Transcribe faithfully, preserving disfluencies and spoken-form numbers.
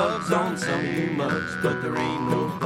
bugs on some of you mugs, but there ain't no